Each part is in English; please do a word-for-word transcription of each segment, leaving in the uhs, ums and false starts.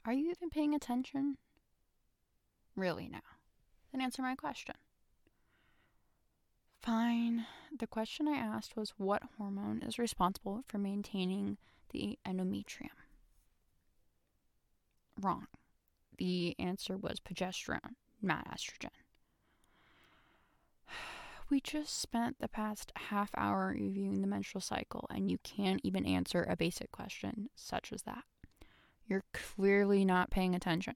Are you even paying attention? Really now? Then answer my question. Fine. The question I asked was what hormone is responsible for maintaining the endometrium? Wrong. The answer was progesterone, not estrogen. We just spent the past half hour reviewing the menstrual cycle, and you can't even answer a basic question such as that. You're clearly not paying attention.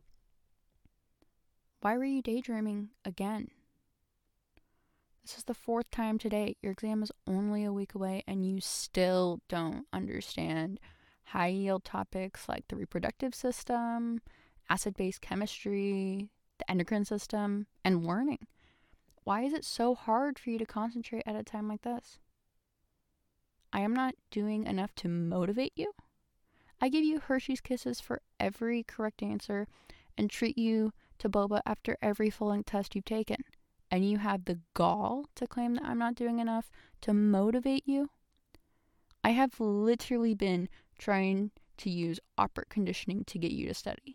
Why were you daydreaming again? This is the fourth time today. Your exam is only a week away, and you still don't understand high-yield topics like the reproductive system, acid-base chemistry, the endocrine system, and learning. Why is it so hard for you to concentrate at a time like this? I am not doing enough to motivate you. I give you Hershey's Kisses for every correct answer and treat you to boba after every full-length test you've taken. And you have the gall to claim that I'm not doing enough to motivate you? I have literally been trying to use operant conditioning to get you to study.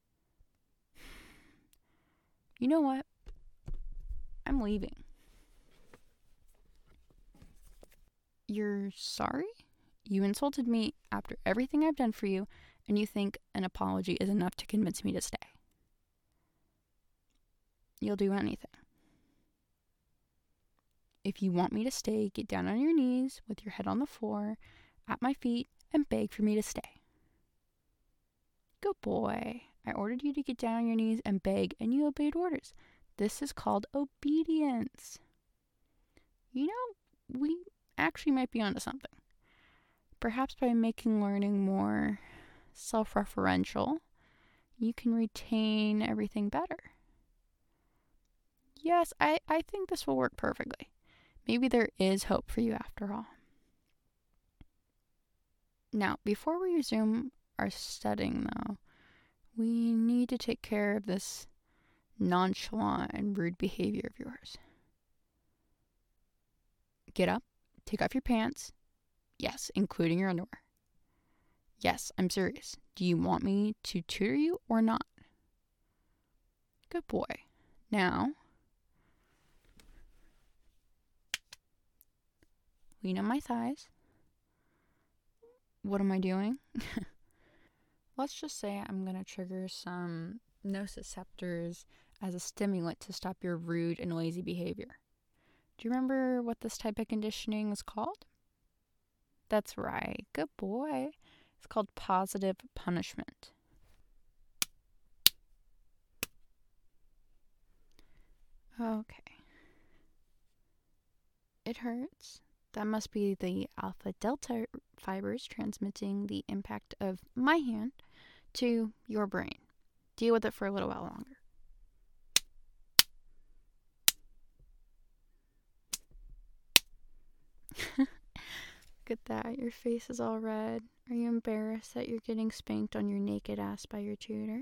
You know what? I'm leaving. You're sorry? You insulted me after everything I've done for you, and you think an apology is enough to convince me to stay. You'll do anything. If you want me to stay, get down on your knees with your head on the floor at my feet and beg for me to stay. Good boy. I ordered you to get down on your knees and beg, and you obeyed orders. This is called obedience. You know, we actually might be onto something. Perhaps by making learning more self-referential, you can retain everything better. Yes, I, I think this will work perfectly. Maybe there is hope for you after all. Now, before we resume our studying, though, we need to take care of this nonchalant and rude behavior of yours. Get up, take off your pants. Yes, including your underwear. Yes, I'm serious. Do you want me to tutor you or not? Good boy. Now, lean on my thighs. What am I doing? Let's just say I'm going to trigger some nociceptors as a stimulant to stop your rude and lazy behavior. Do you remember what this type of conditioning is called? That's right. Good boy. It's called positive punishment. Okay. It hurts. That must be the alpha delta fibers transmitting the impact of my hand to your brain. Deal with it for a little while longer. Look at that. Your face is all red. Are you embarrassed that you're getting spanked on your naked ass by your tutor?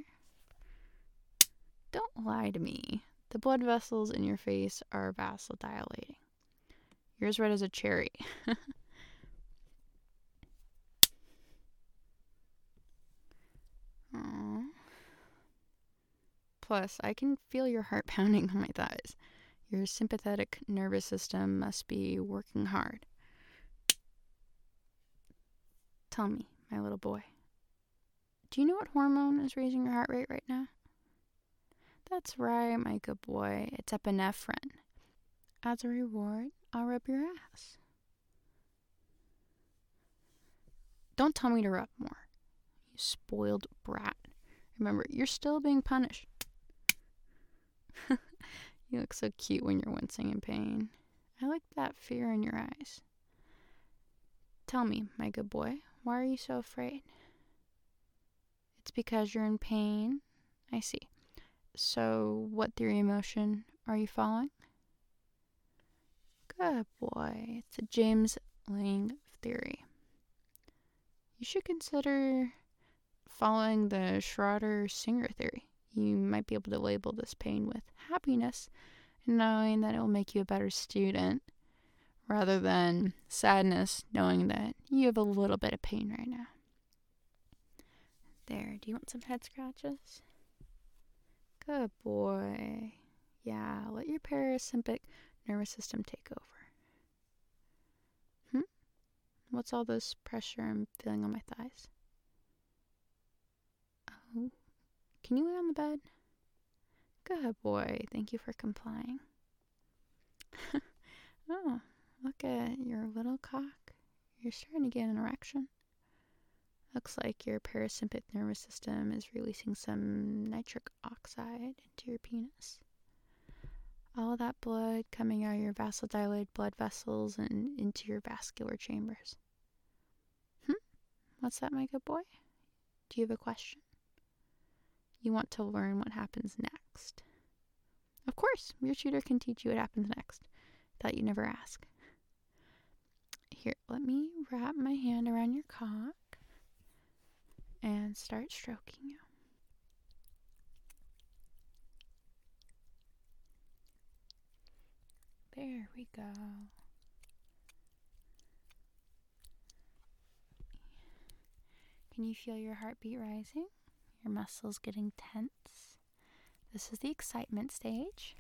Don't lie to me. The blood vessels in your face are vasodilating. You're as red as a cherry. Aww. Plus, I can feel your heart pounding on my thighs. Your sympathetic nervous system must be working hard. Tell me, my little boy, do you know what hormone is raising your heart rate right now? That's right, my good boy. It's epinephrine. As a reward, I'll rub your ass. Don't tell me to rub more, you spoiled brat. Remember, you're still being punished. You look so cute when you're wincing in pain. I like that fear in your eyes. Tell me, my good boy, why are you so afraid? It's because you're in pain? I see. So, what theory of motion are you following? Good boy. It's the James Lange theory. You should consider following the Schroeder-Singer theory. You might be able to label this pain with happiness, knowing that it will make you a better student, rather than sadness, knowing that you have a little bit of pain right now. There, do you want some head scratches? Good boy. Yeah, let your parasympathetic nervous system take over. Hmm? What's all this pressure I'm feeling on my thighs? Oh, can you lay on the bed? Good boy. Thank you for complying. Oh, look at your little cock. You're starting to get an erection. Looks like your parasympathetic nervous system is releasing some nitric oxide into your penis. All that blood coming out of your vasodilated blood vessels and into your vascular chambers. Hmm? What's that, my good boy? Do you have a question? You want to learn what happens next. Of course, your tutor can teach you what happens next. Thought you'd never ask. Here, let me wrap my hand around your cock and start stroking you. There we go. Can you feel your heartbeat rising? Your muscles getting tense? This is the excitement stage.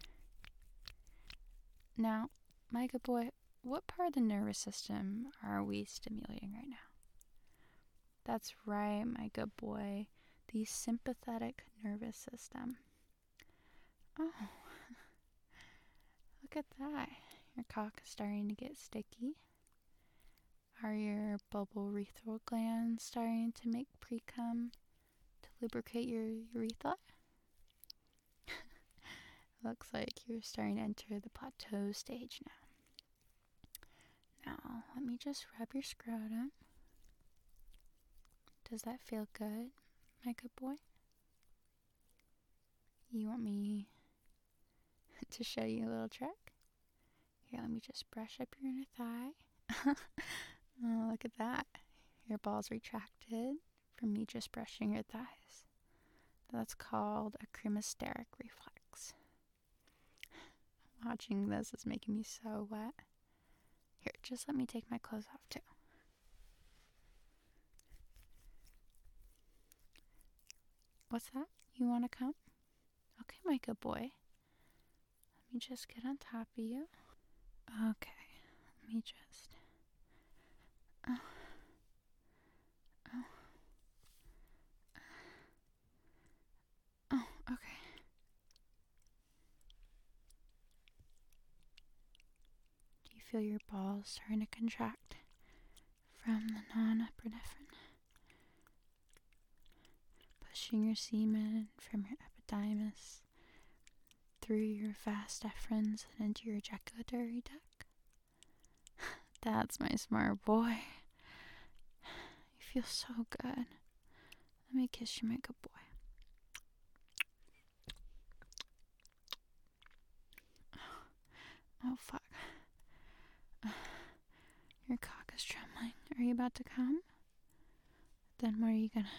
Now, my good boy, what part of the nervous system are we stimulating right now? That's right, my good boy. The sympathetic nervous system. Oh, look at that. Your cock is starting to get sticky. Are your bulbourethral glands starting to make pre-cum to lubricate your urethra? Looks like you're starting to enter the plateau stage now. Now, let me just rub your scrotum. Does that feel good, my good boy? You want me to show you a little trick? Here, let me just brush up your inner thigh. Oh, look at that. Your balls retracted from me just brushing your thighs. That's called a cremasteric reflex. Watching this is making me so wet. Here, just let me take my clothes off too. What's that? You want to come? Okay, my good boy. Let me just get on top of you. Okay, let me just... Oh. Oh. Oh, okay. Do you feel your balls starting to contract from the non-epinephrine? Pushing your semen from your epididymis through your vas deferens and into your ejaculatory duct. That's my smart boy. You feel so good. Let me kiss you, my good boy. Oh, fuck. Your cock is trembling. Are you about to come? Then what are you gonna...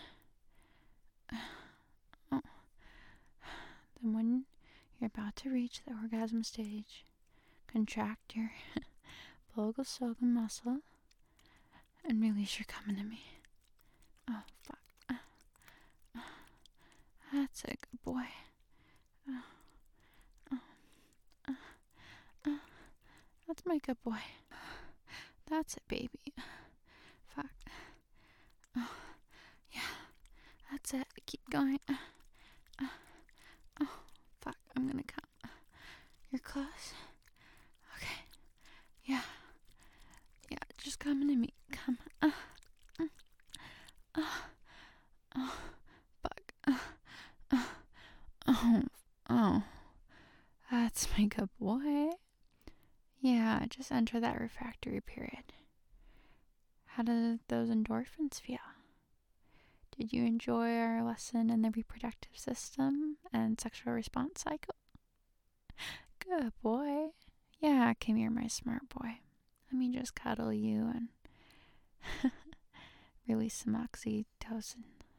Oh. Then when you're about to reach the orgasm stage, contract your vulgus muscle and release your coming to me. Oh, fuck. Uh, uh, that's it, good boy. Uh, uh, uh, uh, that's my good boy. That's it, baby. Fuck. Oh, yeah. That's it. Keep going. Uh, uh, oh, fuck. I'm gonna come. You're close. Okay. Yeah. Yeah, just come into me. Come. Uh, uh, uh, oh, fuck. Uh, uh, oh, oh. That's my good boy. Yeah, just enter that refractory period. How did those endorphins feel? Did you enjoy our lesson in the reproductive system and sexual response cycle? Good boy. Yeah, come here, my smart boy. Let me just cuddle you and release some oxytocin.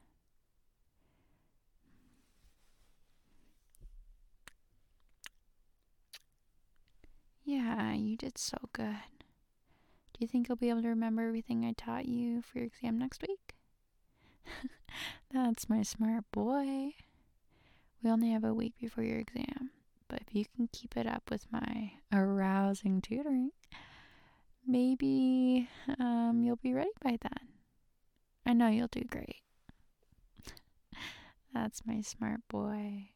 Yeah, you did so good. Do you think you'll be able to remember everything I taught you for your exam next week? That's my smart boy. We only have a week before your exam, but if you can keep it up with my arousing tutoring, maybe um, you'll be ready by then. I know you'll do great. That's my smart boy.